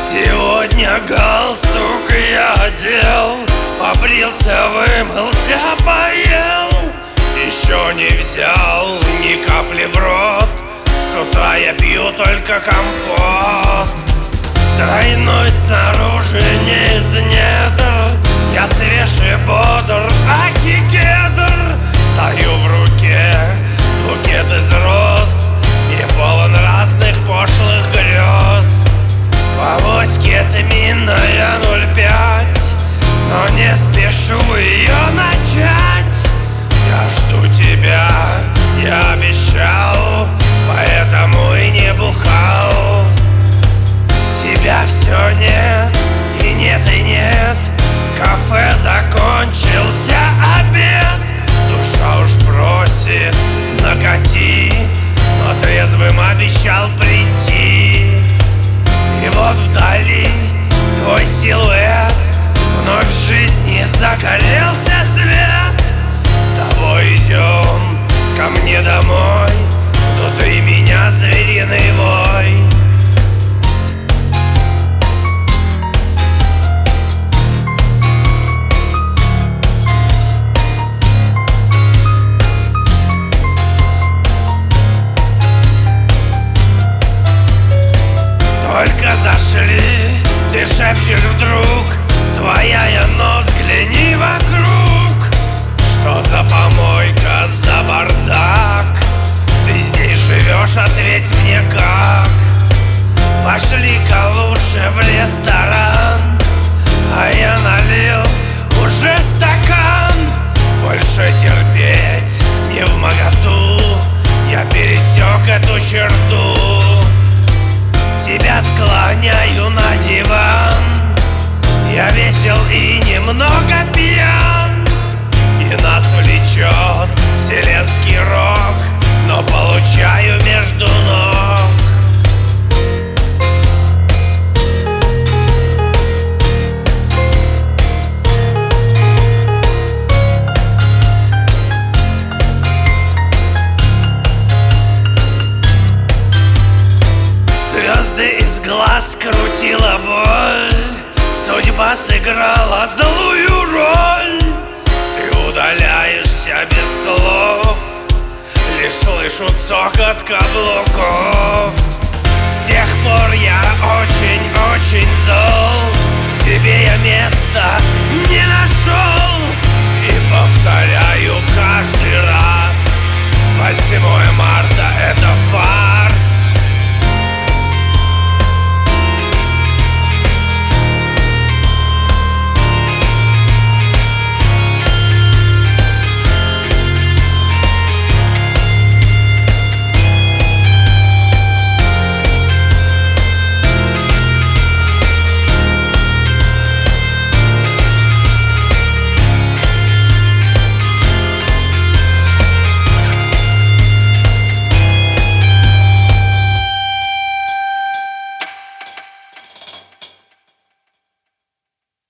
Сегодня галстук я одел, побрился, вымылся, поел. Еще не взял ни капли в рот, с утра я пью только компот. Тройной снаружи, не из недр, я свеж и бодр, аки кедр. Стою в руке букет из роз и полон разных пошлых грез. В авоське тминная 0,5, но не спешу ее начать. Я жду тебя, я обещал, поэтому и не бухал. Тебя все нет, и нет, и нет. В кафе закончился обед. Душа уж просит, накати, но трезвым обещал прийти. И вот вдали твой силуэт, вновь в жизни загорелся свет. С тобой идем ко мне домой, внутри меня звериный вой. Только зашли, ты шепчешь вдруг, твоя я, но взгляни вокруг. Что за помойка, за бардак? Ты здесь живешь, ответь мне как. Пошли-ка лучше в ресторан, а я налил уже стакан. Больше терпеть не вмоготу, я пересек эту черту. Тебя склоняю на диван, я весел и немного пьян. И нас влечет вселенский рок, но получаю между ног. Звезды из глаз крутила боль, судьба сыграла злую роль. Ты удаляешься без слов, лишь слышу цокот каблуков. С тех пор я очень